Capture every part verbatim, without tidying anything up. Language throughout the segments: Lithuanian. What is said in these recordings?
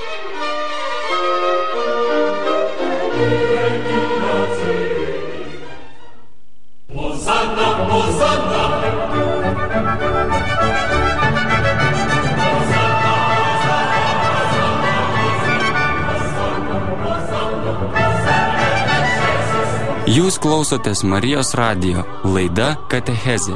Jūs klausotės Marijos radijo, laida Katechezė.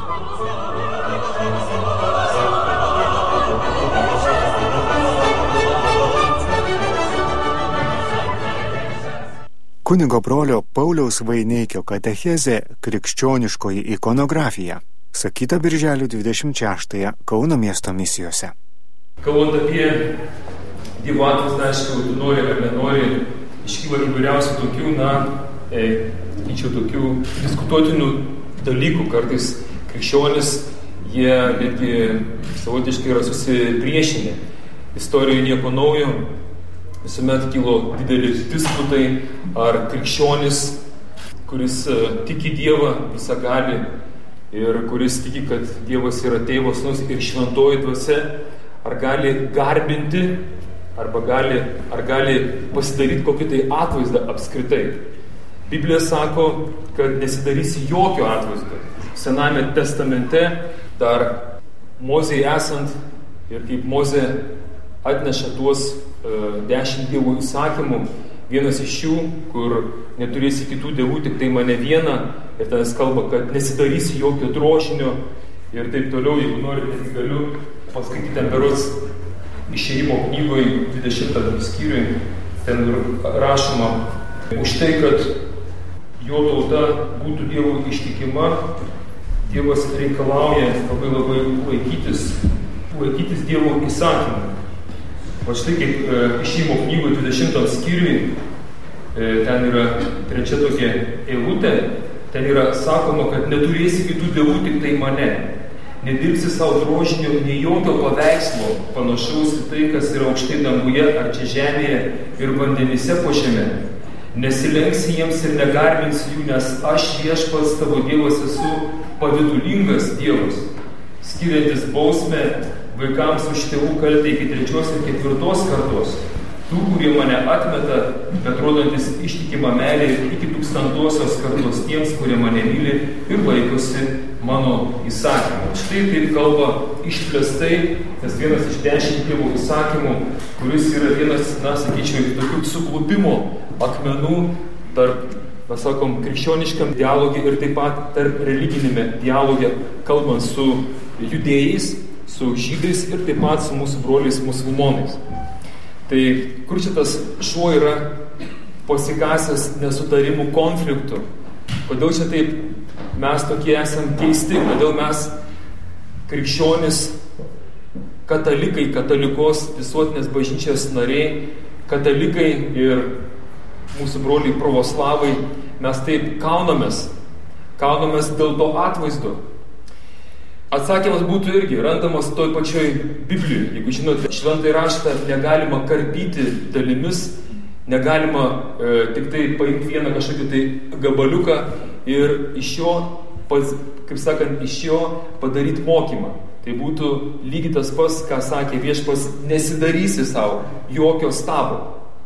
Kunigo brolio Pauliaus Vaineikio katechezė krikščioniškoji ikonografija, sakyta birželio dvidešimt šeštąją Kauno miesto misijose. Kalbant apie Dievo atvaizdą, aišku, tu nori ar nenori, iškyla įvairiausių tokių, na, e, tyčiau tokių diskutuotinų dalykų. Kartais krikščionis, jie netgi savotiškai yra susipriešinę. Istorijoje nieko naujo. Visuomet kilo dideli disputai, ar krikščionis, kuris tiki Dievą visagalį ir kuris tiki, kad Dievas yra Tėvas, Sūnus ir Šventoji Dvasia, ar gali garbinti, arba gali, ar gali pasidaryti kokį tai atvaizdą apskritai. Biblija sako, kad nesidarysi jokio atvaizdo. Sename testamente dar Mozei esant ir kaip Mozė atneša tuos uh, dešimt dievų įsakymų, vienas iš jų, kur neturėsi kitų dievų, tik tai mane vieną, ir ten jis kalba, kad nesidarysi jokio drožinio ir taip toliau. Jeigu norite, tai galiu paskaityti ten berods Išėjimo knygoje dvidešimtam skyriui, ten rašoma už tai, kad jo tauta būtų Dievui ištikima, Dievas reikalauja labai labai laikytis, laikytis Dievo įsakymų. O štai kaip e, Išėjimo knygoje dvidešimtam skyriui, e, ten yra trečia tokia eilutė, ten yra sakoma, kad neturėsi kitų dievų, tik tai mane. Nedirbsi savo drožinio, nei jokio paveikslo panašaus į tai, kas yra aukštai danguje ar čia žemėje ir vandenyse po žemę. Nesilenksi jiems ir negarbinsi jų, nes aš Viešpats tavo Dievas esu pavydulingas Dievas, skiriantis bausmę vaikams už tėvų kaltę iki trečios ir ketvirtos kartos, tų, kurie mane atmeta, bet rodantis ištikimą meilę iki tūkstantosios kartos tiems, kurie mane myli ir laikosi mano įsakymų. Štai taip kalba išplėstai, nes vienas iš dešimt Dievo įsakymų, kuris yra vienas, na, sakyčiau, tokių suklupimo akmenų tarp, mes sakom, krikščioniškam dialogė ir taip pat tarp religinėme dialogė, kalbant su judėjais, su žydais ir taip pat su mūsų broliais musulmonais. Tai kur šitas šuo yra pasikasęs nesutarimų konfliktų? Kodėl čia taip mes tokie esam keisti? Kodėl mes krikščionis, katalikai, katalikos visuotinės bažnyčios nariai, katalikai ir mūsų broliai pravoslavai, mes taip kaunamės, kaunamės dėl to atvaizdo? Atsakymas būtų irgi randamas toj pačioj Biblijoje. Jeigu žinote, šventąjį raštą negalima karpyti dalimis, negalima e, tik tai paimti vieną kažkokį tai gabaliuką ir iš jo, pas, kaip sakant, iš jo padaryti mokymą. Tai būtų lygiai tas pas, ką sakė Viešpats, nesidarysi savo jokio stabo.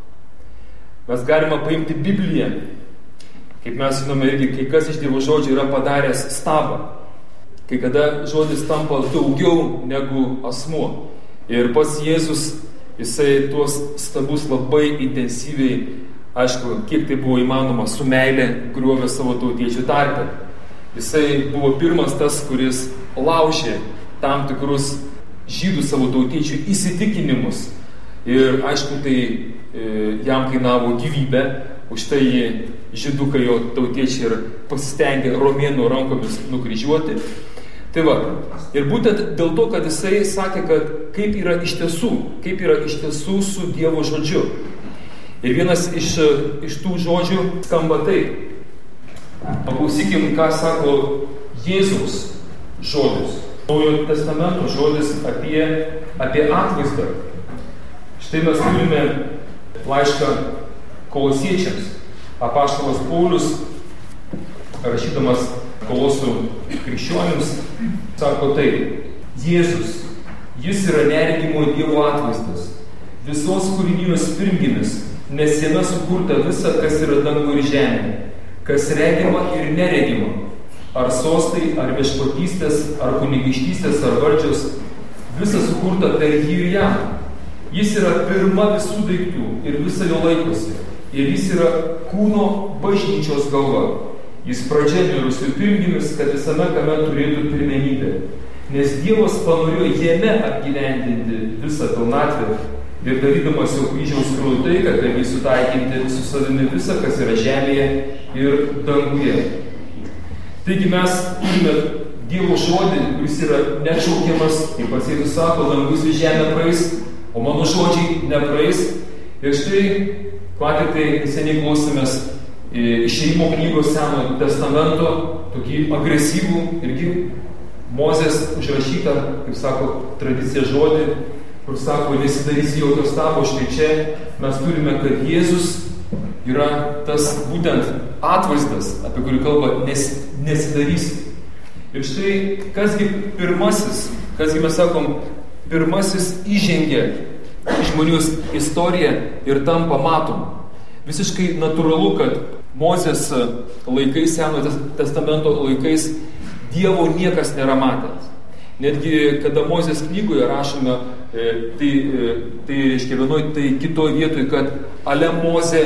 Mes galima paimti Bibliją, kaip mes žinome irgi, kai kas iš Dievo žodžio yra padaręs stabą. Kai kada žodis tampa daugiau negu asmuo. Ir pats Jėzus, jisai tuos stabus labai intensyviai, aišku, kiek tai buvo įmanoma, su meile griovė savo tautiečių tarpe. Jisai buvo pirmas tas, kuris laužė tam tikrus žydų savo tautiečių įsitikinimus. Ir aišku, tai e, jam kainavo gyvybę, už tai žydukai jo tautiečiai ir pasistengė romėnų rankomis nukryžiuoti. Tai va, ir būtent dėl to, kad jisai sakė, kad kaip yra iš tiesų, kaip yra iš tiesų su Dievo žodžiu. Ir vienas iš, iš tų žodžių skamba taip. Paklausykim, ką sako Jėzaus žodis. Naujojo testamento žodis apie, apie atvaizdą. Štai mes turime laišką Kolosiečiams. Apaštalas Paulius, rašydamas Kolosų krikščionims, sako taip: Jėzus, jis yra neregimo Dievo atvaizdas, visos kūrinijos pirmgimis, nes jame sukurta visa, kas yra dangu ir žemė, kas regima ir neregima, ar sostai, ar viešpatystės, ar kunigaikštystės, ar valdžios, visa sukurta per jį ir jam. Jis yra pirma visų daiktų ir visa jo laikosi, ir jis yra kūno bažnyčios galva. Jis pradžia mirusių pirmgimis, kad visame kame turėtų pirmenybę, nes Dievas panorėjo jame apgyvendinti visą pilnatvę ir darydamas jo kryžiaus keliu taiką, kad jį sutaikinti su savimi visą, kas yra žemėje ir danguje. Taigi mes turime Dievo žodį, kuris yra neatšaukiamas, kaip pats Jėzus sako, dangus ir žemė praeis, o mano žodžiai nepraeis. Ir štai, matėte, seniai klausėmės Išėjimo knygos Senojo testamento, tokį agresyvų irgi Mozės užrašytą, kaip sako, tradicija žodį, kur sako, nesidarysi jokio stabo. Štai čia mes turime, kad Jėzus yra tas būtent atvaizdas, apie kurį kalba nes, nesidarysi. Ir štai, kasgi pirmasis, kasgi mes sakom, pirmasis įžengė žmonijos istoriją ir tampa matom. Visiškai natūralu, kad Mozės laikais, Senojo testamento laikais, Dievo niekas nėra matęs. Netgi, kada Mozės knygoje rašome, tai, tai reiškia vienoj, tai kitoj vietoj, kad ale Mozė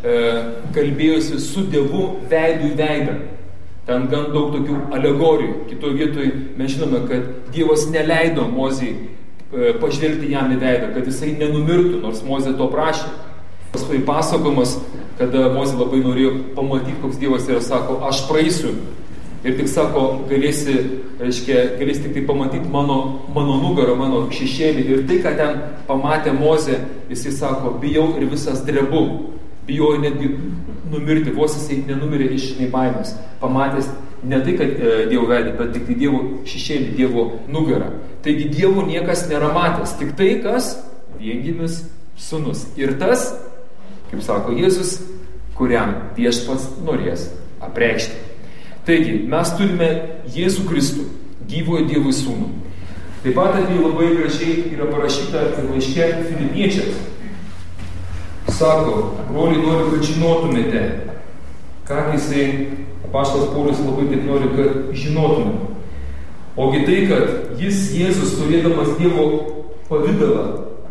kalbėjosi su Dievu veidų į veidą. Ten gan daug tokių alegorijų. Kitoj vietoj mes žinome, kad Dievas neleido Mozei pažvelgti jam į veidą, kad jisai nenumirtų, nors Mozė to prašė. Paskui pasakojimas, kada Mozė labai norėjo pamatyti, koks Dievas yra, sako, aš praeisiu. Ir tik sako, galėsi, reiškia, galėsi tik tai pamatyti mano, mano nugarą, mano šešėlį. Ir tai, ką ten pamatė Mozė, jisai sako, bijau ir visas drebu. Bijau netgi numirti, vos jisai nenumirė iš nebaimės. Pamatęs ne tai, kad e, Dievo veidą, bet tik tai Dievo šešėlį, Dievo nugarą. Taigi Dievo niekas nėra matęs. Tik tai, kas viengimis sūnus. Ir tas, kaip sako Jėzus, kuriam viešpats norės apreikšti. Taigi, mes turime Jėzų Kristų, gyvojo Dievo sūnų. Taip pat apie labai gražiai yra parašyta laiške Filipiečiams. Sako, broliai, noriu, kad žinotumėte, ką jisai, apaštalas Paulius labai taip nori, kad žinotumėte. Ogi tai, kad jis, Jėzus, turėdamas Dievo pavidalą,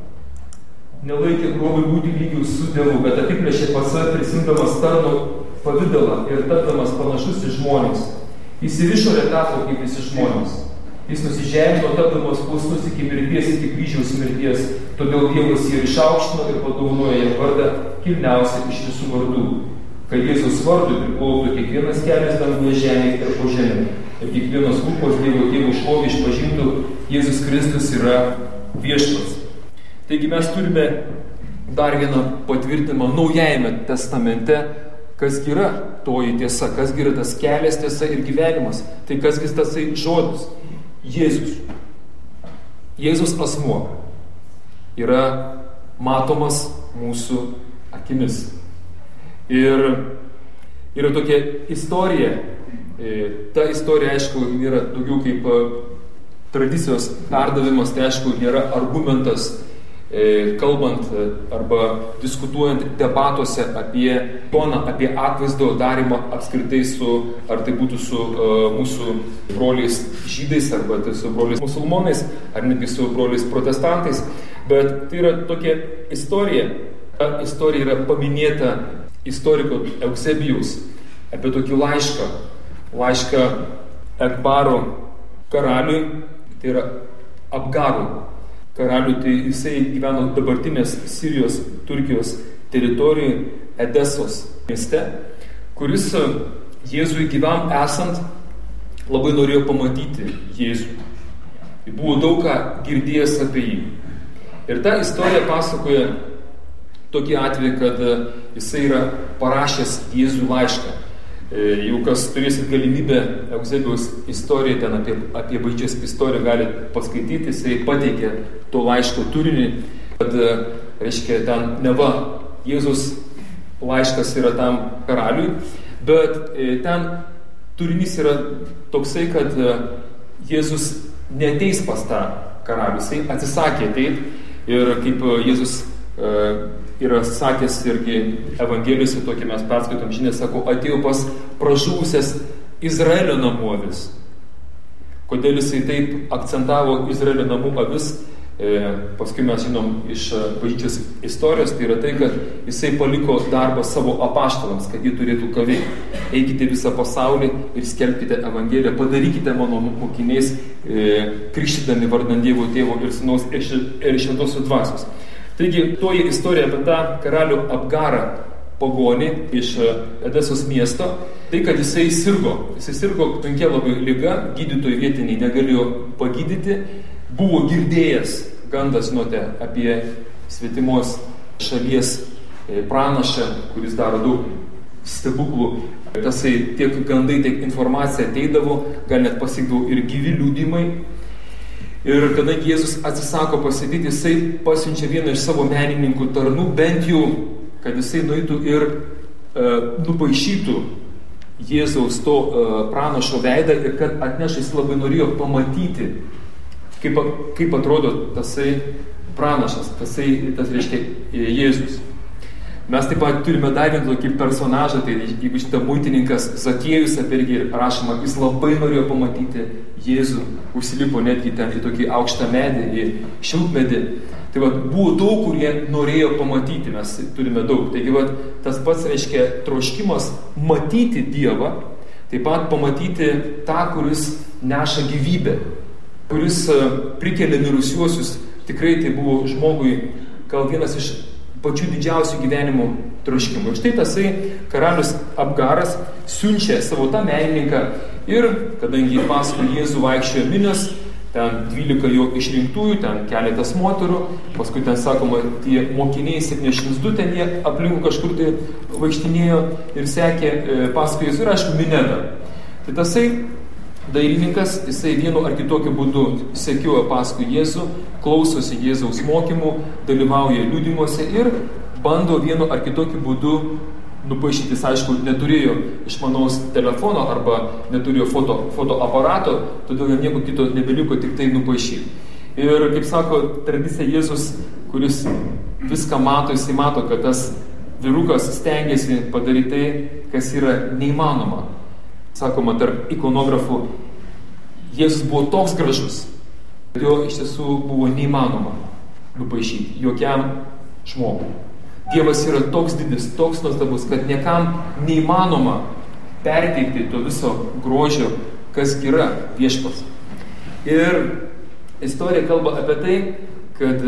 nelaikė grobiu būti lygių su Dievu, bet apiplėšė pats save, prisimdamas tarno pavidalą ir tapdamas panašus į žmonės. Jis ir išorė tapo kaip visi žmonės. Jis nusižemino, tapdamas klusnus iki mirties, iki kryžiaus mirties. Todėl Dievas jį išaukštino ir padovanojo jam vardą kilniausią iš visų vardų. Kad Jėzus vardu priklauso kiekvienas kelias danguje, žemėje ir po žemę. Ir kiekvienas lūpos Dievo Dievo šlovė išpažintų, Jėzus Kristus yra viešpats. Taigi mes turime dar vieną patvirtinimą Naujajame testamente, kas yra toji tiesa, kas yra tas kelias, tiesa ir gyvenimas. Tai kas tasai žodis? Jėzus. Jėzus asmuo yra matomas mūsų akimis. Ir yra tokia istorija. Ta istorija, aišku, yra daugiau kaip tradicijos perdavimas, tai aišku, nėra argumentas, kalbant arba diskutuojant debatuose apie toną, apie atvaizdo darymą apskritai su, ar tai būtų su uh, mūsų broliais žydais, arba tai su broliais musulmonais, ar netgi su broliais protestantais. Bet tai yra tokia istorija. Ta istorija yra paminėta istoriko Eusebijaus apie tokį laišką. Laišką Ekbaro karaliui, tai yra Abgarui. Karaliui, tai jisai gyveno dabartinės Sirijos, Turkijos teritorijoje, Edesos mieste, kuris Jėzui gyvam esant labai norėjo pamatyti Jėzų. Tai buvo daug ką girdėjęs apie jį. Ir ta istorija pasakoja tokį atvejį, kad jisai yra parašęs Jėzui laišką. Jau kas turėsit galimybę Eusebijaus istoriją, ten apie, apie bažnyčios istoriją gali paskaityti, jisai pateikė to laiško turinį, kad, reiškia, ten neva Jėzus laiškas yra tam karaliui, bet ten turinys yra toksai, kad Jėzus neateis pas tą karalių, jisai atsisakė ateit Ir kaip Jėzus yra sakęs irgi Evangelijose, tokį mes perskaitom žinę, sako, atėjau pas pražuvusias Izraelio namų avis. Kodėl jisai taip akcentavo Izraelio namų avis? E, paskui mes žinom iš bažnyčios istorijos, tai yra tai, kad jisai paliko darbą savo apaštalams, kad jie turėtų ką veikti. Eikite visą pasaulį ir skelbkite Evangeliją, padarykite mano mokiniais, e, krikštydami vardant Dievo Tėvo ir Sūnaus ir Šventosios Dvasios. Taigi, toji istorija apie tą karalių Abgarą pagonį iš Edesos miesto, tai, kad jisai sirgo. Jisai sirgo tokia labai liga, gydytojai vietiniai negalėjo pagydyti, buvo girdėjęs gandas, žinote, apie svetimos šalies pranašą, kuris daro daug stebuklų. Tasai tiek gandai, tiek informacija ateidavo, gal net pasiekdavo ir gyvi liudymai. Ir kadangi Jėzus atsisako pasakyti, jisai pasiunčia vieną iš savo menininkų tarnų, bent jau, kad jisai nueitų ir e, nupaišytų Jėzaus to e, pranašo veidą ir kad atnešęs jis labai norėjo pamatyti, kaip, kaip atrodo tasai pranašas, tasai, tas reiškia Jėzus. Mes taip pat turime dar vieną tokį personažą, tai jeigu šitą muitininkas Zakiejus, apie irgi rašoma, jis labai norėjo pamatyti Jėzų, užsilipo netgi ten į tokį aukštą medį, į šiltmedį. Tai va, buvo daug, kurie norėjo pamatyti, mes turime daug. Taigi va, tas pats reiškia troškimas matyti Dievą, taip pat pamatyti tą, kuris neša gyvybę, kuris prikelia mirusiuosius. Tikrai tai buvo žmogui gal vienas iš pačių didžiausių gyvenimo troškimų. Ir štai tasai karalius Abgaras siunčia savo tą menininką ir, kadangi paskui Jėzų vaikščiojo minios, ten dvylika jo išrinktųjų, ten keletas moterų, paskui ten sakoma, tie mokiniai septyniasdešimt du ten jie aplinkų kažkur tai vaikštinėjo ir sekė paskui Jėzų ir aišku minėda. Tai tasai dailininkas, jisai vienu ar kitokiu būdu sekioja paskui Jėzų, klausosi Jėzaus mokymų, dalyvauja liudymuose ir bando vienu ar kitokiu būdu nupaišyti. Jis, aišku, neturėjo išmanaus telefono arba neturėjo foto, fotoaparato, todėl jam nieko kito nebeliko, tik tai nupaišyti. Ir, kaip sako tradicija, Jėzus, kuris viską mato, jisai mato, kad tas vyrukas stengiasi padaryti tai, kas yra neįmanoma. Sakoma, tarp ikonografų, Jėzus buvo toks gražus, kad jo iš tiesų buvo neįmanoma nupaišyti jokiam žmogui. Dievas yra toks didis, toks nuostabus, kad niekam neįmanoma perteikti to viso grožio, kas yra viešpats. Ir istorija kalba apie tai, kad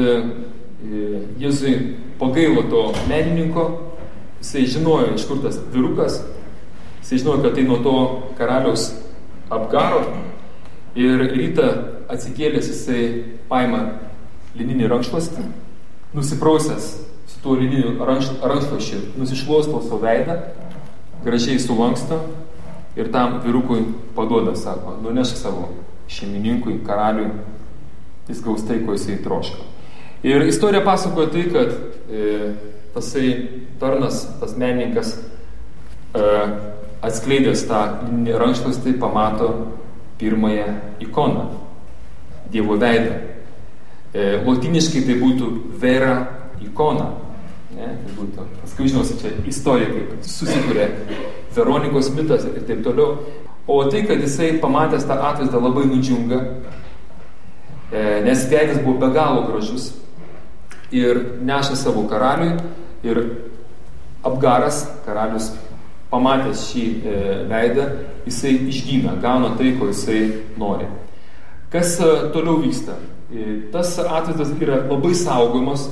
Jėzui pagailo to menininko, jisai žinojo, iš kur tas vyrukas, jisai žinojo, kad tai nuo to karaliaus Abgaro. Ir rytą atsikėlęs jisai paima lininį rankšluostį, nusiprausęs su tuo lininiu rankšluosčiu, nusišluosto savo veidą, gražiai sulanksto ir tam vyrukui paduoda, sako, nunešk savo šeimininkui, karaliui, jis gaus tai, ko jisai troško. Ir istorija pasakoja tai, kad e, tasai tarnas, tas menininkas, e, atskleidęs tą lininį rankšluostį, pamato pirmąją ikoną, Dievo veidą. E, lotiniškai tai būtų vera ikona. Ne? Tai būtų, paskui žinosi, čia istorija, kaip susikūrė Veronikos mitas ir taip toliau. O tai, kad jisai pamatęs tą atvaizdą labai nudžiunga, e, nes veidas buvo be galo gražus ir neša savo karaliui ir Abgaras, karalius, pamatęs šį e, veidą, jisai išgyna, gauna tai, ko jisai nori. Kas e, toliau vyksta? E, tas atvaizdas yra labai saugomas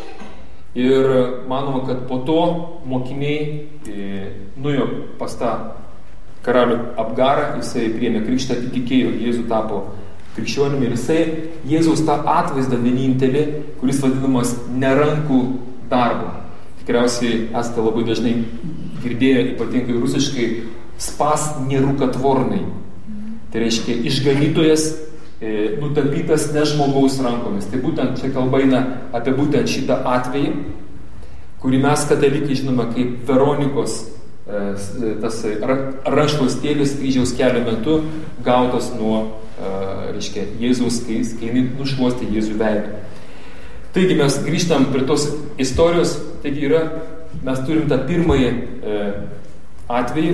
ir manoma, kad po to mokiniai e, nuėjo pas tą karalių Abgarą, jisai priėmė krikštą, įtikėjo, Jėzų tapo krikščionimi ir jisai Jėzaus tą atvaizdą vienintelį, kuris vadinamas nerankų darbo. Tikriausiai esate labai dažnai girdėję, ypatingai rusiškai, spas nerukatvornai. Tai reiškia išganytojas e, nutapytas ne žmogaus rankomis. Tai būtent čia kalba eina apie būtent šitą atvejį, kurį mes katalikai žinome kaip Veronikos e, tas rankšluostėlis kryžiaus kelio metu gautas nuo e, reiškia, Jėzaus, kai, kai nušluostė Jėzų veidą. Taigi mes grįžtam prie tos istorijos, taigi yra, mes turim tą pirmąjį e, atvejį,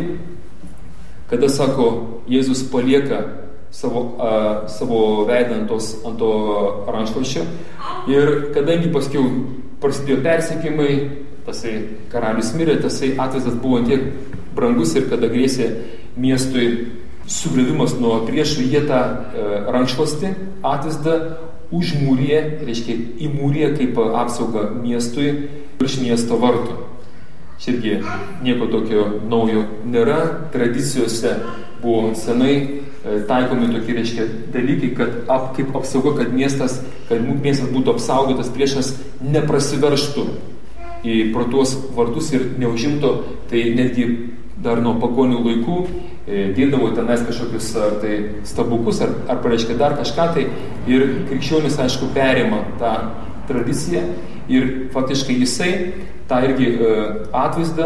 kada, sako, Jėzus palieka savo, a, savo veidą ant, tos, ant to rankšluosčio ir kadangi paskiau prasidėjo persekiojimai, tasai karalius mirė, tasai atvaizdas buvo tiek brangus ir kada grėsė miestui sugriuvimas nuo priešų, jie tą e, rankšluostį atvaizdą užmūrė, reiškia įmūrė kaip apsaugą miestui virš miesto vartų. Čia irgi nieko tokio naujo nėra, tradicijose buvo senai e, taikomi tokie, reiškia, dalykai, kad ap, kaip apsauga, kad miestas, kad miestas būtų apsaugotas, priešas neprasiverštų į pro tuos vartus ir neužimto, tai netgi dar nuo pagonių laikų e, dėdavo tenais kažkokius ar tai stabukus, ar, ar pareiškia dar kažką, tai ir krikščionis, aišku, perima tą tradiciją ir faktiškai jisai tą irgi e, atvaizdą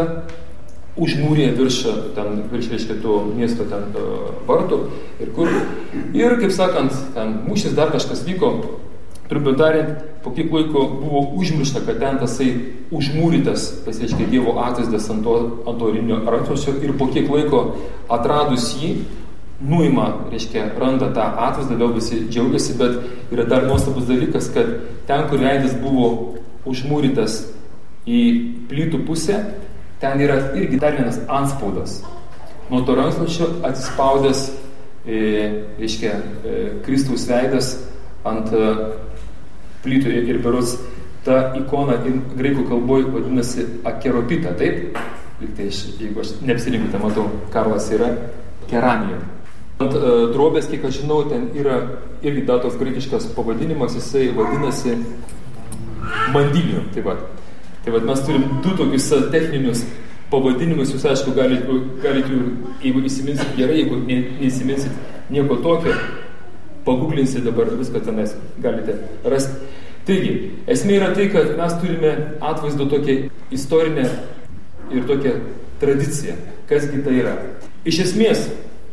užmūrė virš, ten, virš, reiškia, to miesto ten e, vartų ir kur. Ir, kaip sakant, ten mūšis dar kažkas vyko, trumpiau tariant, po kiek laiko buvo užmiršta, kad ten tasai užmūrytas, tas, reiškia, Dievo atvaizdas ant to, ant to rinio rankšluosčio ir po kiek laiko atradus jį, nuima, reiškia, randa tą atvaizdą, vėl visi džiaugiasi, bet yra dar nuostabus dalykas, kad ten, kur veidas buvo užmūrytas į plytų pusę, ten yra irgi dar vienas antspaudas. Nuo to rankšluosčio atsispaudęs, e, reiškia, e, Kristaus veidas ant e, plytų ir berods ta ikona graikų kalboje vadinasi akeropita, taip? Tai jeigu aš neapsirinkite, matau, Karlas yra keramija. Ant e, drobės, kiek aš žinau, ten yra irgi dar toks graikiškas pavadinimas, jisai vadinasi mandiliu. Taip pat. Tai vat mes turim du tokius techninius pavadinimus, jūs aišku galite, galite jeigu įsiminsit gerai, jeigu neįsiminsit nieko tokio, paguglinsit dabar viską tenais galite rasti. Taigi, esmė yra tai, kad mes turime atvaizdo tokią istorinę ir tokią tradiciją. Kasgi tai yra? Iš esmės,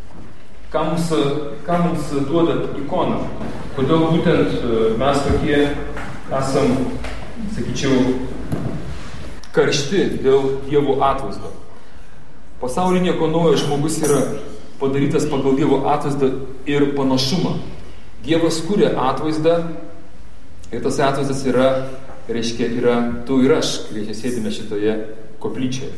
ką mums, ką mums duoda ikona? Kodėl būtent mes tokie esam, sakyčiau, karšti dėl Dievo atvaizdo? Pasaulyje nieko naujo, žmogus yra padarytas pagal Dievo atvaizdą ir panašumą. Dievas kuria atvaizdą ir tas atvaizdas yra, reiškia, yra tu ir aš, kai sėdime šitoje koplyčioje.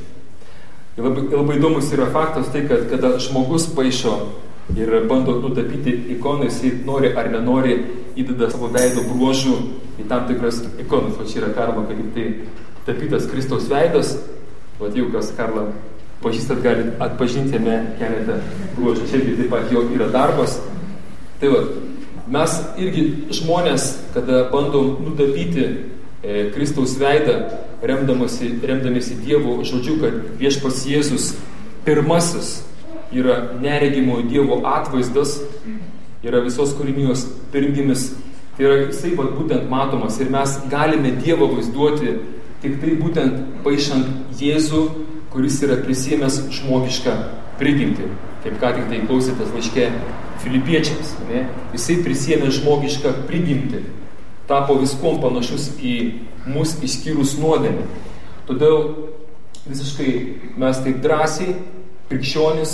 Ir labai, labai įdomus yra faktas tai, kad kada žmogus paišo ir bando nutapyti ikoną, jisai nori ar nenori įdeda savo veido bruožų į tam tikras ikonas. O čia yra Karlo, kad tai tapytas Kristaus veidas. O jau kas Karlą pažįstat, gali atpažinti jame keletą bruožų. Čia taip pat jo yra darbas. Tai va, mes irgi žmonės, kada bandom nutapyti e, Kristaus veidą, remdamasi, remdamasi Dievo žodžiu, kad viešpats Jėzus pirmasis yra neregimo Dievo atvaizdas, yra visos kūrinijos pirmgimis, tai yra jisai vat, būtent matomas ir mes galime Dievą vaizduoti tik tai būtent paišant Jėzų, kuris yra prisiėmęs žmogišką prigimtį. Kaip ką tik tai klausėtės laiške Filipiečiams. Ne? Jisai prisiėmė žmogišką prigimtį, tapo viskuom panašus į mus išskyrus nuodėmę. Todėl visiškai mes taip drąsiai, krikščionis,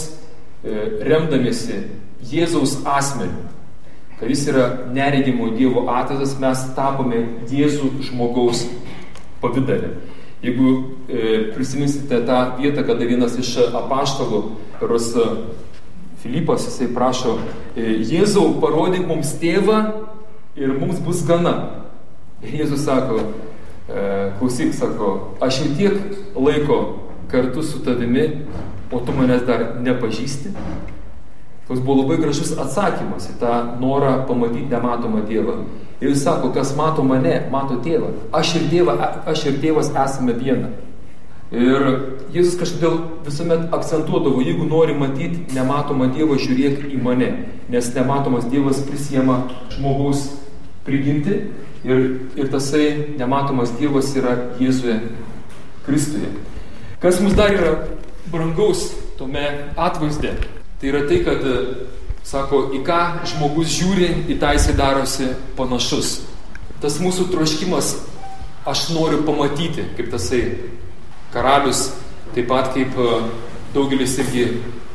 remdamiesi Jėzaus asmeniu, kad jis yra neregimo Dievo atvaizdas, mes tapome Jėzų žmogaus pavidale. Jeigu e, prisiminsite tą vietą, kada vienas iš apaštalų, Ros Filipas, jisai prašo, e, Jėzau, parodyk mums tėvą ir mums bus gana. Ir Jėzus sako, e, klausyk, sako, aš jau tiek laiko kartu su tavimi, o tu manęs dar nepažįsti. Toks buvo labai gražus atsakymas į tą norą pamatyti nematomą Dievą. Ir jis sako, kas mato mane, mato tėvą. Aš ir, tėva, aš ir tėvas esame viena. Ir Jėzus kažkodėl visuomet akcentuodavo, jeigu nori matyti nematomą Dievą, žiūrėk į mane. Nes nematomas Dievas prisiema žmogaus prigimtį ir, ir tasai nematomas Dievas yra Jėzuje Kristuje. Kas mums dar yra brangaus tome atvaizde? Tai yra tai, kad, sako, į ką žmogus žiūri, į tą jisai darosi panašus. tas mūsų troškimas, aš noriu pamatyti, kaip tasai karalius, taip pat kaip daugelis irgi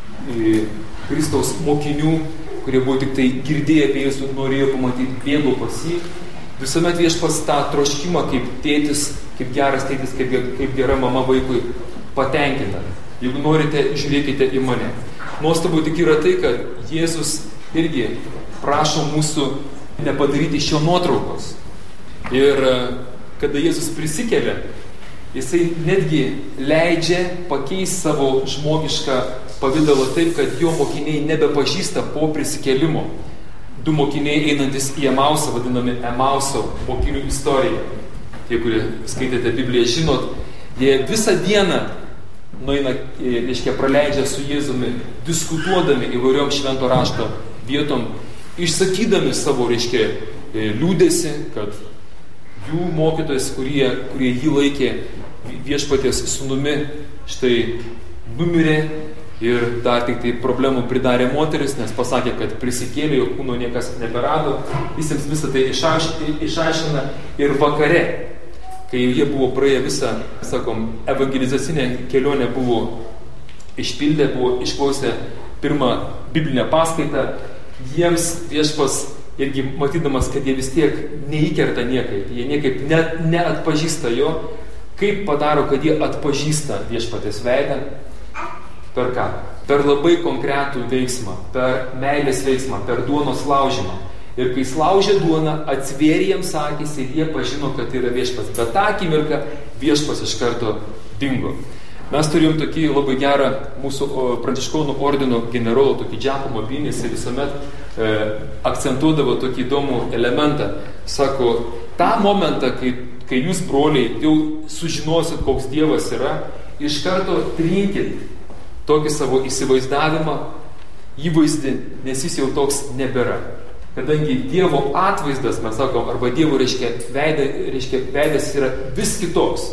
Kristaus mokinių, kurie buvo tik tai girdėję apie Jėzų, norėjo pamatyti vėlų pas jį. Visuomet viešpats tą troškimą kaip tėtis, kaip geras tėtis, kaip, kaip gera mama vaikui patenkina. Jeigu norite, žiūrėkite į mane. Nuostabu tik yra tai, kad Jėzus irgi prašo mūsų nepadaryti šio nuotraukos. Ir kada Jėzus prisikelia, jisai netgi leidžia pakeisti savo žmogišką pavidalą taip, kad jo mokiniai nebepažįsta po prisikėlimo. Du mokiniai einantis į Emausą, vadinami Emauso mokinių istoriją. Tie, kurie skaitėte Bibliją, žinot, jie visą dieną nueina, reiškia, praleidžia su Jėzumi, diskutuodami įvairiom švento rašto vietom, išsakydami savo, reiškia, liūdėsi, kad jų mokytojas, kurie, kurie jį laikė viešpaties sūnumi, štai numirė ir dar tik tai problemų pridarė moteris, nes pasakė, kad prisikėlė, jo kūno niekas neberado. Jis jiems visą tai išaiškina ir vakare, kai jie buvo praėję visą, sakom, evangelizacinę kelionę, buvo išpildę, buvo išklausę pirmą biblinę paskaitą, jiems viešpas irgi matydamas, kad jie vis tiek neįkerta niekaip, jie niekaip net neatpažįsta jo, kaip padaro, kad jie atpažįsta viešpatės veidą. Per ką? Per labai konkretų veiksmą, per meilės veiksmą, per duonos laužymą. Ir kai jis laužė duoną, atsvėrė jiems akis ir jie pažino, kad tai yra viešpats. Bet tą akimirką viešpats iš karto dingo. Mes turėjom tokį labai gerą mūsų pranciškonų ordino generolą, tokį Giacomo Bini, jis visuomet e, akcentuodavo tokį įdomų elementą. Sako, tą momentą, kai, kai jūs, broliai, jau sužinosit, koks Dievas yra, iš karto trinkit tokį savo įsivaizdavimą, įvaizdį, nes jis jau toks nebėra. Kadangi Dievo atvaizdas, mes sakom, arba Dievo reiškia, veida, reiškia veidas yra vis kitoks.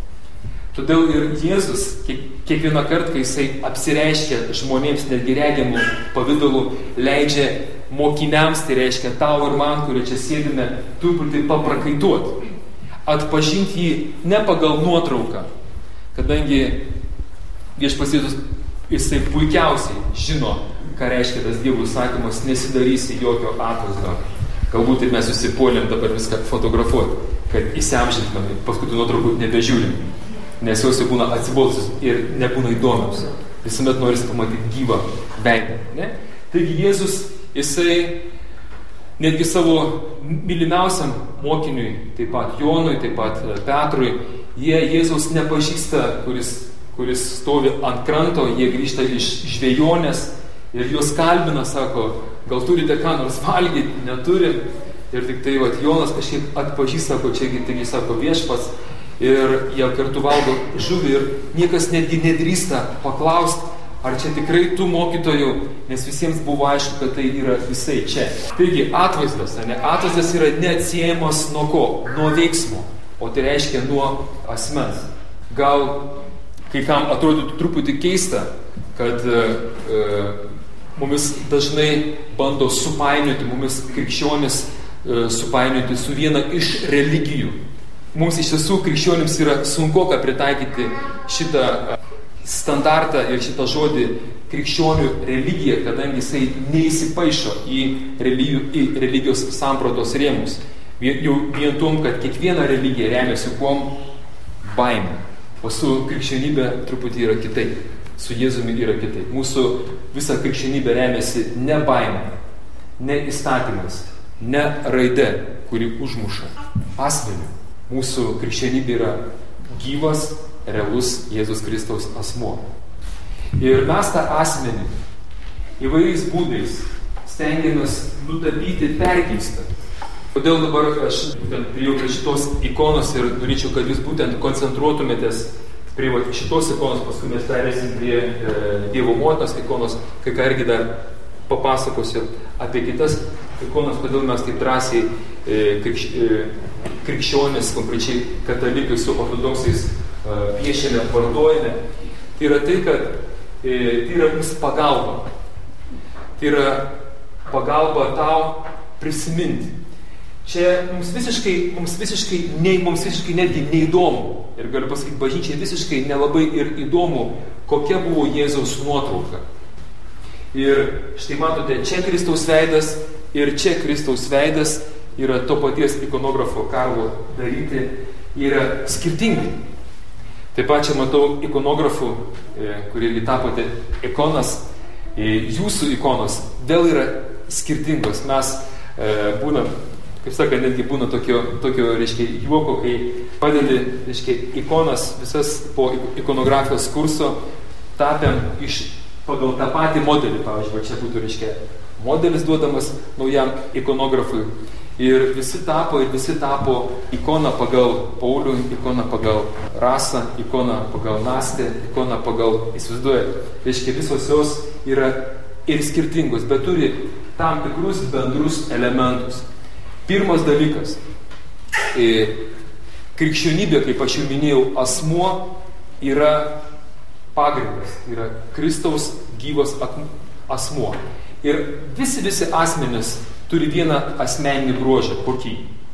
Todėl ir Jėzus kiekvieną kartą, kai jisai apsireiškia žmonėms netgi regimų pavidalų, leidžia mokiniams, tai reiškia tau ir man, kurie čia sėdime, truputį paprakaituoti. Atpažinti jį ne pagal nuotrauką, kadangi viešpats Jėzus jisai puikiausiai žino, ką reiškia tas Dievo įsakymas, nesidarysi jokio atvaizdo. Galbūt ir mes susipuolėm dabar viską fotografuoti, kad įsiamžintume, paskui tų nuotraukų nebežiūrim, nes jos jau būna atsibolsius ir nebūna įdomios. Visuomet norisi pamatyti gyvą veidą. Ne? Taigi Jėzus, jisai netgi savo mylimiausiam mokiniui, taip pat Jonui, taip pat Petrui, jie Jėzaus nepažįsta, kuris kuris stovi ant kranto, jie grįžta iš žvejonės ir juos kalbina, sako, gal turite ką nors valgyti, neturim. Ir tik tai vat, Jonas kažkiek atpažįsta, sako, čiagi taigi sako viešpats, ir jie kartu valgo žuvį ir niekas netgi nedrįsta paklausti, ar čia tikrai tu mokytojų, nes visiems buvo aišku, kad tai yra visai čia. Taigi atvaizdas, ne? Atvaizdas yra neatsiejamas nuo ko? Nuo veiksmo, o tai reiškia nuo asmens. Gal kai kam atrodytų truputį keista, kad e, mumis dažnai bando supainioti, mumis krikščionis e, supainioti su viena iš religijų. Mums iš tiesų krikščionims yra sunkoka pritaikyti šitą standartą ir šitą žodį krikščionių religija, kadangi jisai neįsipaišo į, religijų, į religijos sampratos rėmus. Vien, jau vien tom, kad kiekviena religija remiasi kuom? Baimė. O su krikščionybė truputį yra kitaip. Su Jėzumi yra kitaip. Mūsų visa krikščionybė remiasi ne baimė, ne įstatymas, ne raide, kuri užmuša. Asmeniu. Mūsų krikščionybė yra gyvas, realus Jėzus Kristaus asmuo. Ir mes tą asmenį įvairiais būdais stengiamės nutapyti, perkeistą. Kodėl dabar aš būtent prijau prie šitos ikonos ir norėčiau, kad jūs būtent koncentruotumėtės prie šitos ikonos, paskui mes perėsim prie e, Dievo motinos ikonos, kai ką irgi dar papasakosiu apie kitas ikonas, kodėl mes taip drąsiai e, krikš, e, krikščionys, konkrečiai katalikai su ortodoksais e, piešėme, vartojame. Tai yra tai, kad e, tai yra mūsų pagalba. Tai yra pagalba tau prisiminti. Čia mums visiškai, mums visiškai, ne, mums visiškai netgi neįdomu. Ir galiu pasakyti, bažnyčiai visiškai nelabai ir įdomu, kokia buvo Jėzaus nuotrauka. Ir štai matote, čia Kristaus veidas ir čia Kristaus veidas yra to paties ikonografo Karlo daryti, yra skirtingi. Taip pat čia matau ikonografų, kurie irgi tapote ikonas, jūsų ikonos vėl yra skirtingos. Mes būna, kaip sakant, netgi būna tokio, tokio reiškia, juoko, kai padedi, reiškia, ikonas visas po ikonografijos kurso tapėm iš pagal tą patį modelį. Pavyzdžiui, čia būtų, reiškia, modelis duodamas naujam ikonografui. Ir visi tapo, ir visi tapo ikona pagal Paulių, ikona pagal Rasą, ikona pagal Nastę, ikona pagal, įsivaizduojat, reiškia, visos jos yra ir skirtingos, bet turi tam tikrus bendrus elementus. Pirmas dalykas, krikščionybė, kaip aš jau minėjau, asmuo yra pagrindas, yra Kristaus gyvas asmuo. Ir visi, visi asmenys turi vieną asmeninį bruožą. Kokį?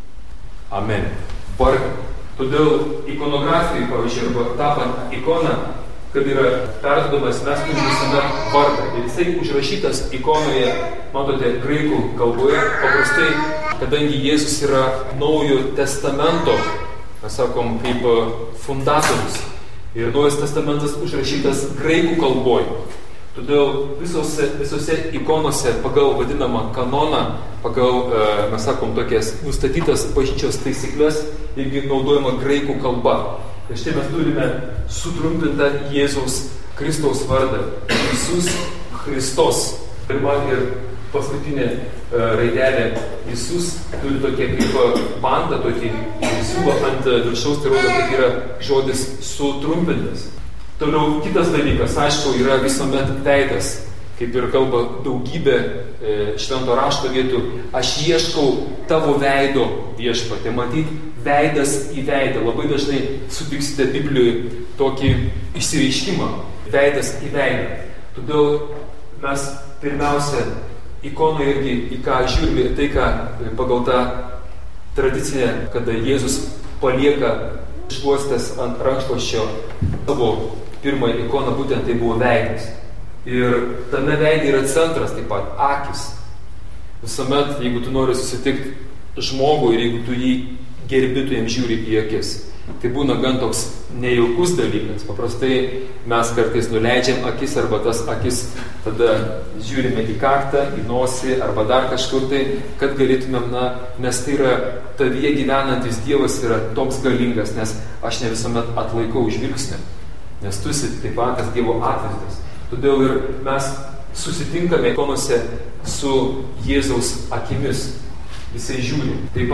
Amen. Vardą. Todėl ikonografijai, pavyzdžiui, arba tapant ikoną, kad yra perduodamas, mes turime visuomet vardą. Ir jisai užrašytas ikonoje, matote, graikų kalboje, paprastai, kadangi Jėzus yra Naujojo testamento, mes sakom, kaip fundatorius. Ir Naujas testamentas užrašytas graikų kalboje. Todėl visose, visose ikonose pagal vadinamą kanoną, pagal, mes sakom, tokias nustatytas bažnyčios taisyklės, irgi naudojama graikų kalba. Ir štai mes turime sutrumpintą Jėzaus Kristaus vardą. Iisus Christos. Pirma ir paskutinė raidelė Iisus turi tokia kaip banda, tokį siūlą ant viršaus, tai rodo, kad yra žodis sutrumpintas. Toliau kitas dalykas, aišku, yra visuomet veidas, kaip ir kalba daugybė e, švento rašto vietų, aš ieškau tavo veido, viešpatie. Matyt, veidas į veidą. Labai dažnai sutiksite Biblijoje tokį išsireiškimą, veidas į veidą. Todėl mes pirmiausia ikonoje irgi į ką žiūrime, tai ką pagal tą tradicinę, kada Jėzus palieka išguostęs ant rankšluosčio savo pirmą ikoną, būtent tai buvo veidas. Ir tame veide yra centras taip pat, akis. Visuomet, jeigu tu nori susitikti žmogų ir jeigu tu jį gerbi, tu jam žiūri į akis. Tai būna gan toks nejaukus dalykas. Paprastai mes kartais nuleidžiam akis arba tas akis tada žiūrime į kaktą, į nosį arba dar kažkur tai, kad galėtumėm, na, nes tai yra tavyje gyvenantis Dievas yra toks galingas, nes aš ne visuomet atlaikau žvilgsnį, nes tu esi taip pat tas Dievo atvaizdas. Todėl ir mes susitinkame ikonose su Jėzaus akimis. Jisai žiūri. Taip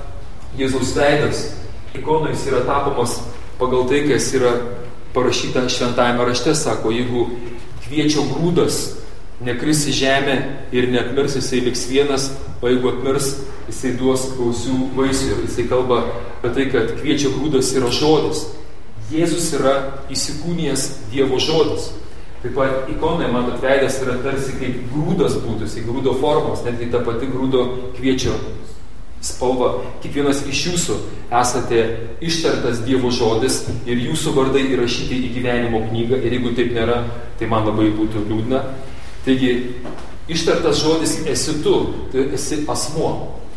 pat Jėzaus veidas ikonais yra tapomas pagal tai, kas yra parašyta šventajame rašte, sako, jeigu kviečio grūdas nekris į žemę ir neatmirs, jisai liks vienas, o jeigu atmirs, jisai duos gausių vaisių. Jisai kalba apie tai, kad kviečio grūdas yra žodis. Jėzus yra įsikūnijęs Dievo žodis. Taip pat ikonai, matot, veidas yra tarsi kaip grūdas būtų, jisai grūdo formos, netgi ta pati grūdo kviečio spalva. Kiekvienas iš jūsų esate ištartas Dievo žodis ir jūsų vardai įrašyti į gyvenimo knygą. Ir jeigu taip nėra, tai man labai būtų liūdna. Taigi, ištartas žodis esi tu, tai esi asmuo.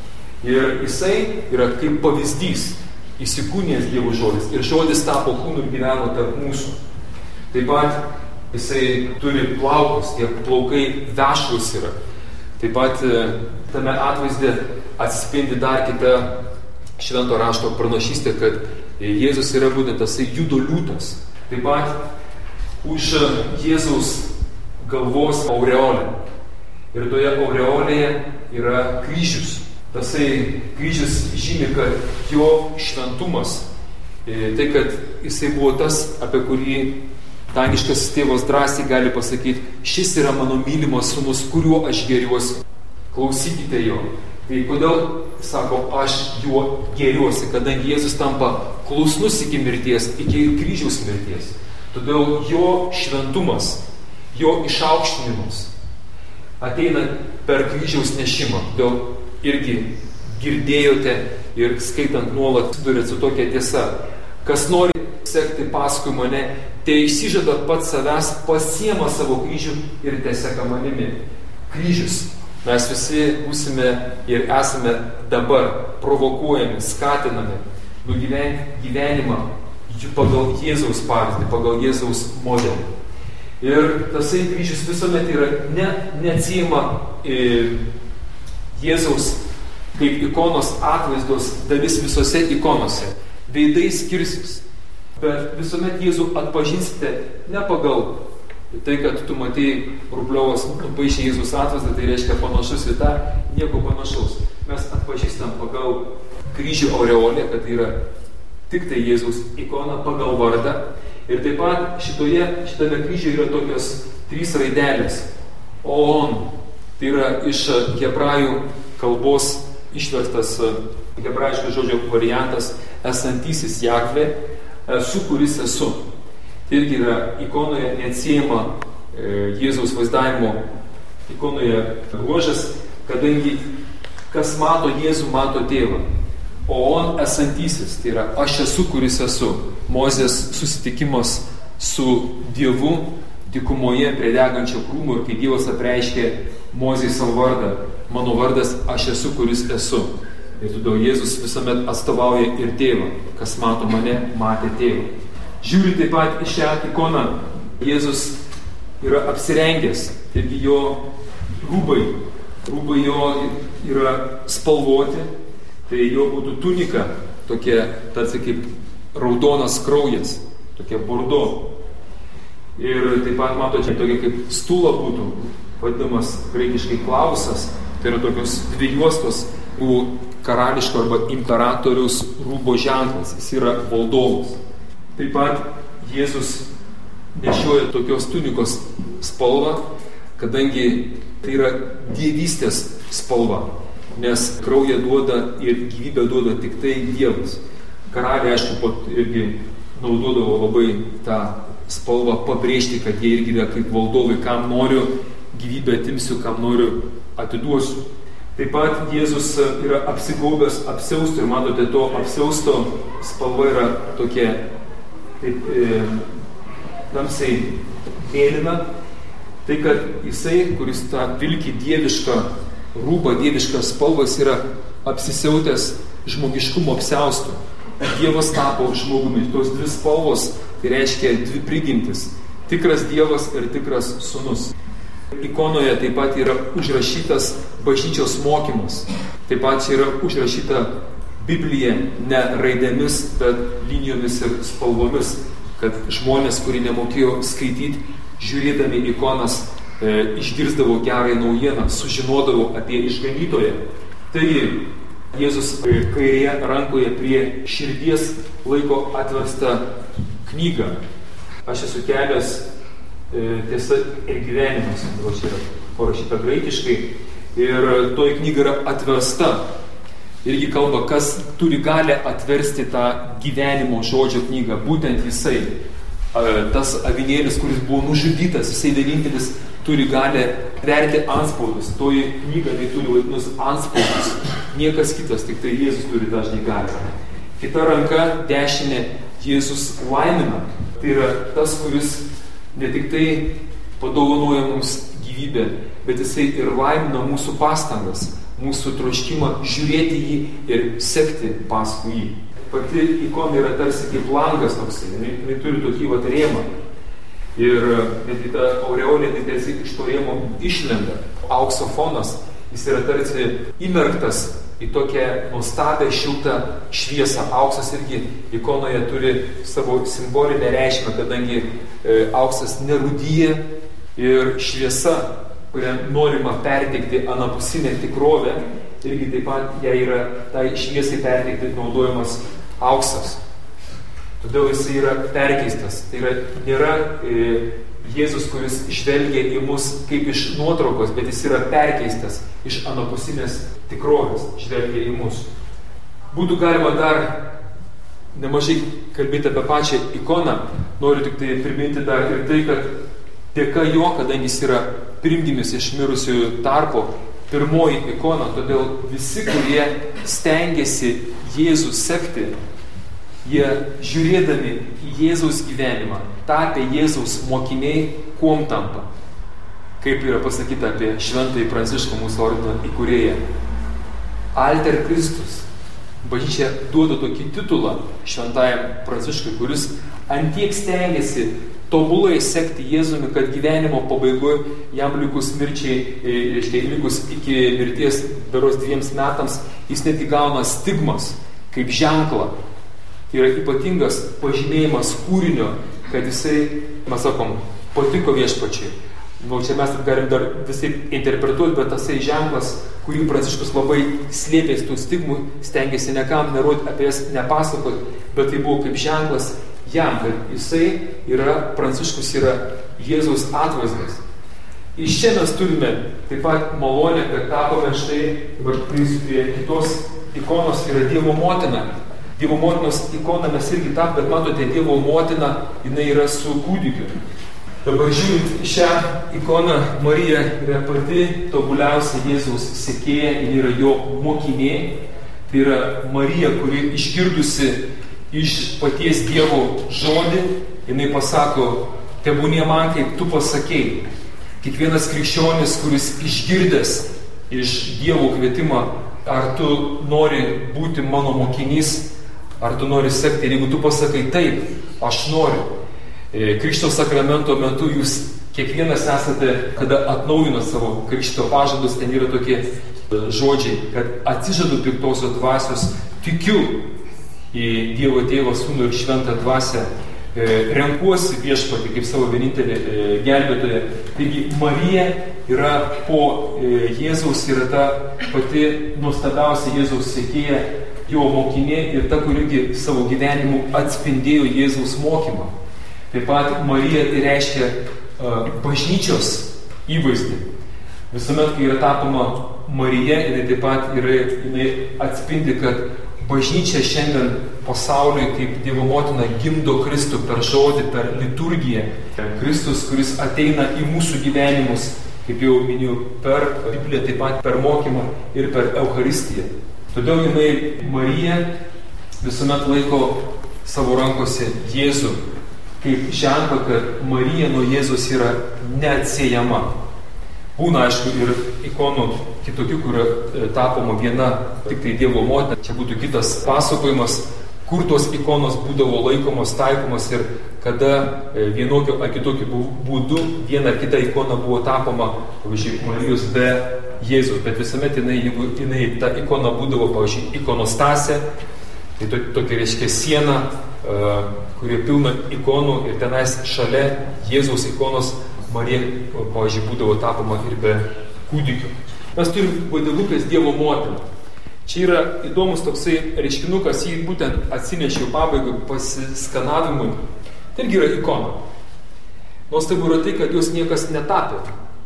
Ir jisai yra kaip pavyzdys, įsikūnijęs Dievo žodis. Ir žodis tapo kūnu ir gyveno tarp mūsų. Taip pat jisai turi plaukus, tie plaukai vešlus yra. Taip pat tame atvaizde atsispindi dar kita švento rašto pranašystė, kad Jėzus yra būtent tasai judo liūtas. Taip pat už Jėzaus galvos aureolė. Ir toje aureolėje yra kryžius. Tasai kryžius žymi, kad jo šventumas, tai kad jisai buvo tas, apie kurį dangiškas tėvas drąsiai gali pasakyti, šis yra mano mylimas sūnus, kuriuo aš gėriuosi. Klausykite jo. Tai kodėl, sako, aš juo gėriuosi, kadangi Jėzus tampa klusnus iki mirties, iki kryžiaus mirties. Todėl jo šventumas, jo išaukštinimas ateina per kryžiaus nešimą. Todėl irgi girdėjote ir skaitant nuolat susidurėt su tokia tiesa. Kas nori sekti paskui mane, tai išsižada pats savęs, pasiema savo kryžių ir teseka manimi. Kryžius. Mes visi būsime ir esame dabar provokuojami, skatinami nugyventi gyvenimą pagal Jėzaus pavyzdį, pagal Jėzaus modelį. Ir tasai kryžius visuomet yra ne, neatsiejama e, Jėzaus kaip ikonos atvaizdos dalis visose ikonose. Veidai skirsis, bet visuomet Jėzų atpažinsite ne pagal tai, kad tu matei Rubliovas nupaišė Jėzus atvaizdą, tai reiškia panašus į tą, nieko panašaus. Mes atpažįstam pagal kryžių aureolę, kad tai yra tik tai Jėzaus ikona, pagal vardą. Ir taip pat šitoje, šitame kryžiuje yra tokios trys raidelės. On, tai yra iš hebrajų kalbos išverstas hebrajiškas žodžio variantas esantysis Jahvė, esu, kuris esu. Tai irgi yra ikonoje neatsiejama e, Jėzaus vaizdavimo ikonoje ruožas, kadangi kas mato Jėzų, mato tėvą. O on esantysis, tai yra aš esu, kuris esu. Mozės susitikimas su Dievu dykumoje prie degančio krūmo ir kai Dievas apreiškė Mozei savo vardą, mano vardas aš esu, kuris esu. Ir todėl Jėzus visuomet atstovauja ir tėvą. Kas mato mane, matė tėvą. Žiūri taip pat į šią ikoną, Jėzus yra apsirengęs, taigi jo rūbai, rūbai jo yra spalvoti, tai jo būtų tunika, tokia, tarsi kaip raudonas kraujas, tokia bordo. Ir taip pat matote, tokia kaip stula būtų, vadinamas graikiškai klausas, tai yra tokios dvi juostos, karališko arba imperatoriaus rūbo ženklas, jis yra valdovas. Taip pat Jėzus nešioja tokios tunikos spalvą, kadangi tai yra dievystės spalva, nes kraują duoda ir gyvybę duoda tik tai Dievas. Karaliai, aišku, pat irgi naudodavo labai tą spalvą pabrėžti, kad jie irgi yra kaip valdovai, kam noriu gyvybę atimsiu, kam noriu atiduosiu. Taip pat Jėzus yra apsigaubęs apsiaustu ir matote, to apsiausto spalva yra tokia taip e, tamsiai mėlyna. Tai, kad jisai, kuris tą vilki dievišką rūbą, dievišką spalvas, yra apsisiautęs žmogiškumo apsiaustu. Dievas tapo žmogumi. Tos dvi spalvos, tai reiškia dvi prigimtis. Tikras Dievas ir tikras sūnus. Ikonoje taip pat yra užrašytas bažnyčios mokymas. Taip pat čia yra užrašyta Biblija ne raidėmis, bet linijomis ir spalvomis, kad žmonės, kurie nemokėjo skaityti, žiūrėdami ikonas, e, išgirsdavo gerąją naujieną, sužinodavo apie išganytoją. Taigi, Jėzus kairėje rankoje prie širdies laiko atverstą knygą. Aš esu kelias, e, tiesa ir gyvenimas, o čia yra parašyta graikiškai, ir toji knyga yra atversta. Irgi kalba, kas turi galę atversti tą gyvenimo žodžio knygą, būtent jisai. Tas avinėlis, kuris buvo nužudytas, jisai vienintelis turi galę verti anspaudus. Toji knyga tai turi vadinus anspaudus. Niekas kitas, tik tai Jėzus turi dažnai galę. Kita ranka, dešinė, Jėzus laimina. Tai yra tas, kuris ne tik tai padovanoja mums gyvybę, bet jisai ir laimina mūsų pastangas, mūsų troškimą žiūrėti jį ir sekti paskui jį. Pati ikona yra tarsi kaip langas toksai, jinai, jinai turi tokį vat rėmą. Ir netgi ta aureolė, tai tarsi iš to rėmo išlenda. Aukso fonas, jis yra tarsi įmerktas į tokią nuostabią šiltą šviesą. Auksas irgi ikonoje turi savo simbolinę reikšmę, kadangi e, auksas nerūdyja ir šviesa, kurią norima perteikti anapusinę tikrovę, irgi taip pat jai yra tai šviesai perteikti naudojamas auksas. Todėl jis yra perkeistas. Tai yra, nėra e, Jėzus, kuris žvelgia į mus kaip iš nuotraukos, bet jis yra perkeistas iš anapusinės tikrovės, žvelgia į mus. Būtų galima dar nemažai kalbėti apie pačią ikoną. Noriu tik tai priminti dar ir tai, kad dėka jo, kadangi jis yra pirmgimis iš mirusiųjų tarpo, pirmoji ikona, todėl visi, kurie stengiasi Jėzų sekti, jie žiūrėdami į Jėzaus gyvenimą, tapę Jėzaus mokiniai, kuom tampa. Kaip yra pasakyta apie šventąjį Pranciškų, mūsų ordino įkūrėją. Alter Kristus. Bažnyčia duoda tokį titulą šventajam Pranciškui, kuris antiek stengiasi tobulai sekti Jėzumi, kad gyvenimo pabaigoje jam likus mirčiai, reiškia, likus iki mirties beros dviems metams, jis netgi gauna stigmas kaip ženklą. Tai yra ypatingas pažymėjimas kūrinio, kad jisai, mes sakom, patiko viešpačiai. Nu, čia mes galim dar visai interpretuoti, bet tasai ženklas, kurį Pranciškus labai slėpės tų stigmų, stengiasi nekam nerodyti, apie jas nepasakoti, bet tai buvo kaip ženklas jam, kad jisai yra, Pranciškus yra Jėzaus atvaizdas. Iš čia mes turime taip pat malonę, kad tapome štai, dabar prieisiu prie kitos ikonos, yra Dievo motina. Dievo motinos ikona mes irgi tap, bet matote, Dievo motina, jinai yra su kūdikiu. Dabar žiūrint šią ikoną, Marija yra pati tobuliausia Jėzaus sekėja, ji yra jo mokinė. Tai yra Marija, kuri išgirdusi iš paties Dievo žodį, jinai pasako, tebūnie man, kaip tu pasakei. Kiekvienas krikščionis, kuris išgirdęs iš Dievo kvietimą, ar tu nori būti mano mokinys, ar tu nori sekti, ir jeigu tu pasakai taip, aš noriu. Krikšto sakramento metu jūs kiekvienas esate, kada atnaujina savo krikšto pažadus, ten yra tokie žodžiai, kad atsižadu piktosios dvasios, tikiu į Dievo Tėvą, Sūnų ir Šventą Dvasią, renkuosi viešpatį kaip savo vienintelį gelbėtoją. Taigi Marija yra po Jėzaus, yra ta pati nuostabiausia Jėzaus sekėja, jo mokinė ir ta, kuri savo gyvenimu atspindėjo Jėzaus mokymą. Taip pat Marija tai reiškia uh, bažnyčios įvaizdį. Visuomet, kai yra tapoma Marija, jinai taip pat yra, jinai atspindi, kad bažnyčia šiandien pasauliui kaip Dievo motina gimdo Kristų per žodį, per liturgiją. Kristus, kuris ateina į mūsų gyvenimus, kaip jau minėjau, per Bibliją, taip pat per mokymą ir per Eucharistiją. Todėl jinai Marija visuomet laiko savo rankose Jėzų, kaip ženklą, kad Marija nuo Jėzus yra neatsiejama. Būna, aišku, ir ikonų kitokių, kur tapoma viena tik tai Dievo motina. Čia būtų kitas pasakojimas, kur tos ikonos būdavo laikomos, taikomos ir kada vienokio ar kitokio būdu viena ar kita ikona buvo tapoma, pavyzdžiui, Marijos be Jėzus. Bet visuomet jinai, jeigu jinai ta ikona būdavo, pavyzdžiui, ikonostasė, tai to, tokia reiškia siena, Uh, kurie pilna ikonų ir tenais šalia Jėzaus ikonos Marija, pavyzdžiui, būdavo tapoma ir be kūdikių. Mes turim Guadalupe Dievo motiną. Čia yra įdomus toksai reiškinukas, jį būtent atsinešiau pabaigai pasiskanavimui. Tai irgi yra ikona. Nuostabu yra tai, kad jos niekas netapė.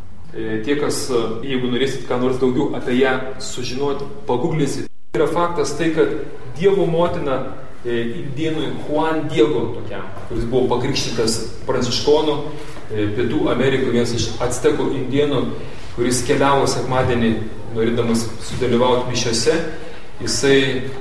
E, tie, kas, jeigu norėsit ką nors daugiau apie ją sužinoti, paguglinsit. Yra faktas tai, kad Dievo motina indėnui Juan Diego tokiam, kuris buvo pakrikštytas pranciškonų Pietų Amerikoje, vienas iš actekų indėnų, kuris keliavo sekmadienį, norėdamas sudalyvauti mišiose. Jisai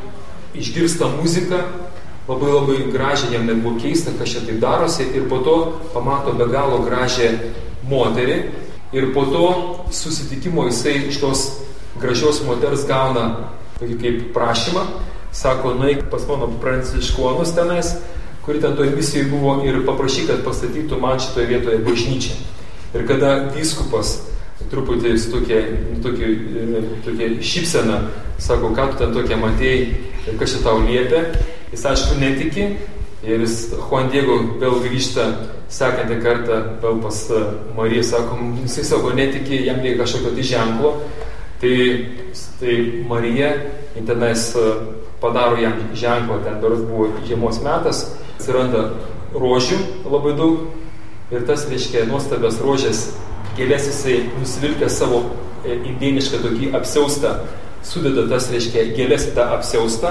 išgirsta muziką, labai labai gražią, jam net buvo keista, kas čia taip darosi, ir po to pamato be galo gražią moterį, ir po to susitikimo jisai iš tos gražios moters gauna tokį kaip prašymą. Sako, nueik pas mano pranciškonus tenais, kuri ten toj misijai buvo, ir paprašyk, kad pastatytų man šitoje vietoje bažnyčią. Ir kada vyskupas truputį su tokia, tokia, tokia šypsena, sako, ką tu ten tokia matėjai ir kas čia tau liepia, jis aišku netiki, ir jis Juan Diego vėl grįžta sekantį kartą vėl pas Mariją, sako, jisai sako, netiki, jam reikia kažkokio tai ženklo. Tai, tai Marija tenais padaro jam ženklą, ten berods buvo žiemos metas, atsiranda rožių labai daug, ir tas, reiškia, nuostabias rožės gėlės jisai nusivilkė savo indėnišką tokį apsiaustą, sudeda tas, reiškia, gėlės tą apsiaustą,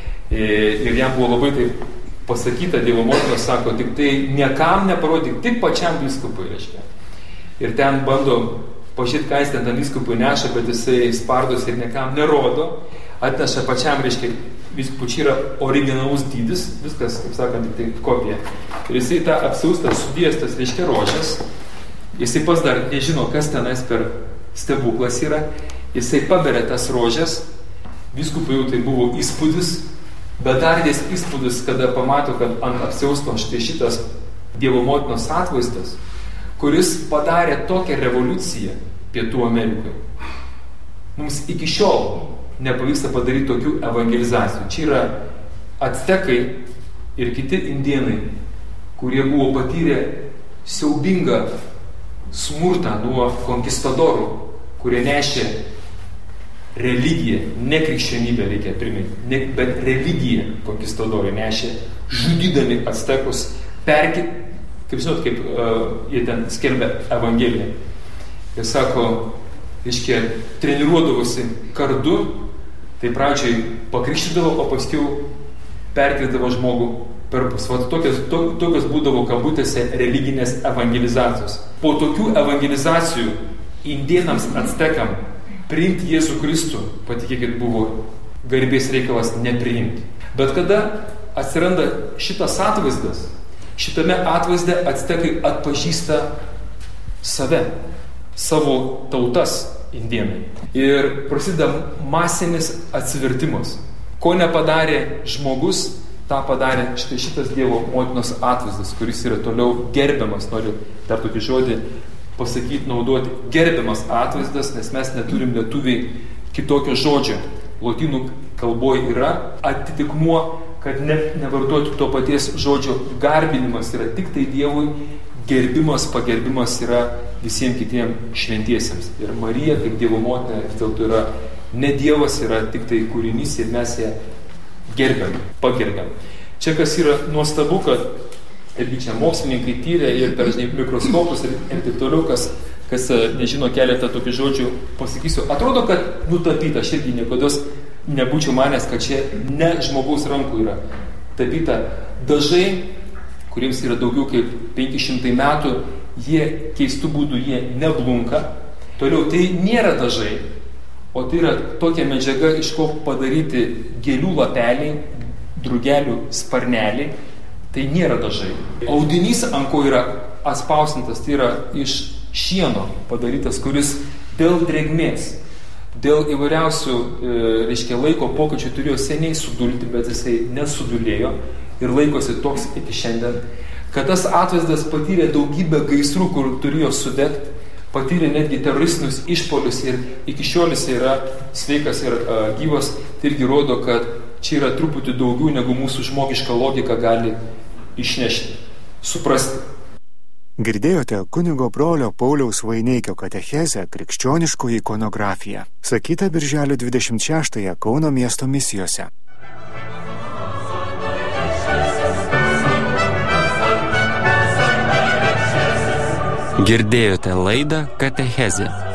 ir jam buvo labai taip pasakyta, Dievo motinos sako, tik tai niekam neparodyk, tik pačiam vyskupui, reiškia. Ir ten bando pažiūrėti, ką jis ten tam vyskupui neša, bet jisai spardos ir niekam nerodo, atneša pačiam, reiškia, vyskupų čia yra originalus dydis, viskas, kaip sakant, tik tai kopija. Ir jisai tą apsiaustas, sudėjęs tas, reiškia, rožės, jisai pas dar nežino, kas tenais per stebuklas yra, jisai paberia tas rožės, vyskupui jau tai buvo įspūdis, bet dar dės įspūdis, kada pamato, kad ant apsiausto štai šitas Dievo motinos atvaizdas, kuris padarė tokią revoliuciją Pietų Amerikoje. Mums iki šiol nepavyksta padaryti tokių evangelizacijų. Čia yra actekai ir kiti indienai, kurie buvo patyrę siaubingą smurtą nuo konkistadorų, kurie nešė religiją, ne krikščionybę reikia priminti, ne, bet religiją konkistadorai nešė, žudydami actekus, perkit, kaip žinot, kaip uh, jie ten skelbia Evangeliją. Ir sako, reiškia, treniruodavosi kardu, tai pradžiai pakrikštydavo, o paskiau perkėdavo žmogų per pus. Vat tokios, to, tokios būdavo kabutėse religinės evangelizacijos. Po tokių evangelizacijų indienams actekam priimti Jėzų Kristų, patikėkit, buvo garbės reikalas nepriimti. Bet kada atsiranda šitas atvaizdas, šitame atvaizde actekai atpažįsta save, savo tautas indienai. Ir prasideda masinis atsivertimas. Ko nepadarė žmogus, tą padarė štai šitas Dievo motinos atvaizdas, kuris yra toliau gerbiamas, noriu dar tokį žodį pasakyti, naudoti, gerbiamas atvaizdas, nes mes neturim lietuviai kitokio žodžio. Lotynų kalboje yra atitikmuo, kad ne, nevartoti to paties žodžio garbinimas yra tik tai Dievui, gerbimas, pagerbimas yra visiems kitiems šventiesiems. Ir Marija, kaip Dievo motina, vis dėlto yra ne Dievas, yra tik tai kūrinys ir mes ją gerbiam, pagerbiam. Čia kas yra nuostabu, kad irgi čia mokslininkai tyrė ir per mikroskopus ir, ir taip toliau, kas, kas nežino keletą tokių žodžių, pasakysiu. Atrodo, kad nutapyta, aš irgi niekada nebūčiau manęs, kad čia ne žmogaus rankų yra tapyta. Dažai, kuriems yra daugiau kaip penki šimtai metų, jie keistų būdų, jie neblunka. Toliau, tai nėra dažai, o tai yra tokia medžiaga, iš ko padaryti gėlių lapeliai, drugelių sparneliai. Tai nėra dažai. Audinys, ant ko yra atspausintas, tai yra iš šieno padarytas, kuris dėl drėgmės, dėl įvairiausių, e, reiškia, laiko pokyčių turėjo seniai sudulti, bet jisai nesudulėjo ir laikosi toks iki šiandien, kad tas atvaizdas patyrė daugybę gaisrų, kur turėjo sudegti, patyrė netgi teroristinius išpolius ir iki šiol jis yra sveikas ir a, gyvas. Tai irgi rodo, kad čia yra truputį daugiau, negu mūsų žmogiška logika gali išnešti, suprasti. Girdėjote kunigo brolio Pauliaus Vaineikio katechezę Krikščioniškoji ikonografija, sakyta birželio dvidešimt šeštąją Kauno miesto misijose. Girdėjote laidą Katechezė.